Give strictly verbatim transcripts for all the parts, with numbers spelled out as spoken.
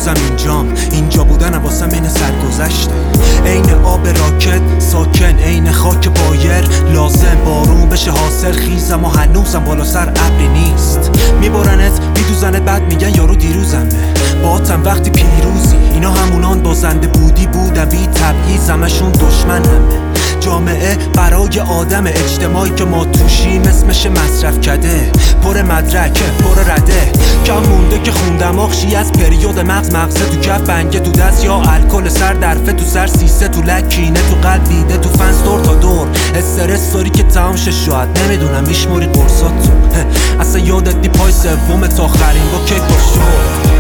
هنوزم اینجام، اینجا بودنم واسم این سرگذشته. عین آب راکت ساکن، عین خاک بایر لازم بارون بشه حاصل خیزم و هنوزم بالا سر ابری نیست. میبرنت میدوزنت بعد میگن یارو دیروزمه، باهاتم وقتی پیروزی. اینا همونان بازنده بودی بودن بی تبعیض، همشون دشمن همه. جامعه برای آدم، اجتماعی که ما توشیم اسمش مصرف کده، پر مدرکه پر رده. کم مونده که خوندم آخشی از پریود مغز، مغزه تو کف بنگه تو دست یا الکل سر درفه تو سر سیسه تو لکینه تو قلب دیده تو فنس دور تا دور. استرس داری که تمام شه شاید نمیدونم میشموری قرصات تو اصلا یادت نی پای سومت آخرین با کیک با شد.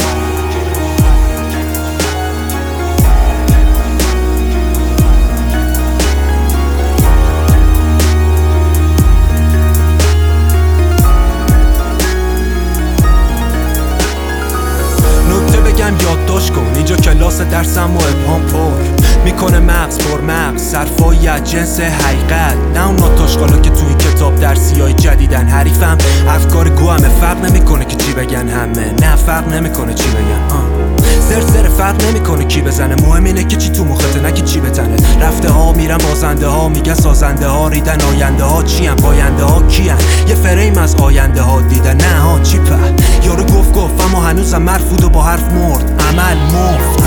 یادداشت کن اینجا کلاس درسم و ابهام پر میکنه مغز پر مغز، صرفایی از جنس حقیقت، نه اون ناتاشقالا که تو این کتاب درسی های جدیدن. حریفم افکار گوهمه، فرق نمیکنه که چی بگن همه، نه فرق نمیکنه چی بگن آه. زر زر فرق نمیکنه کی بزنه، مهم اینه که چی تو مخته نه که چی بتنه. رفته ها میرن بازنده ها، میگن سازنده ها ریدن، آینده ها چی هم باینده ها کیان، یه فریم از آینده ها دیدن نه ها چی په. یارو گفت گفت اما هنوزم مرفوض و با حرف مرد، عمل مفت.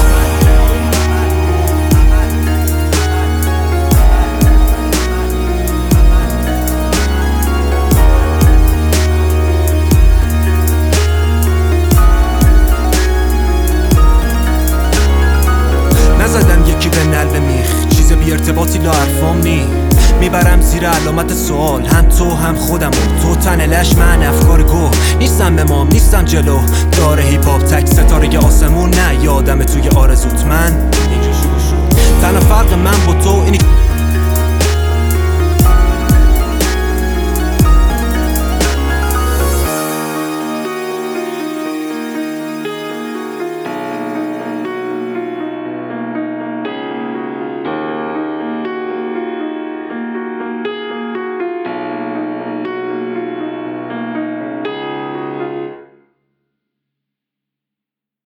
نزدم یکی به نلب میخ، چیز بی ارتباطی لا حرفام نی. میبرم زیر علامت سوال هم تو هم خودم و تو تنلش من افکار گو. نیستم امام نیستم جلو داره هیپ هاپ تک ستاره آسمون، نه یادم توی آرزوت من. تنها فرق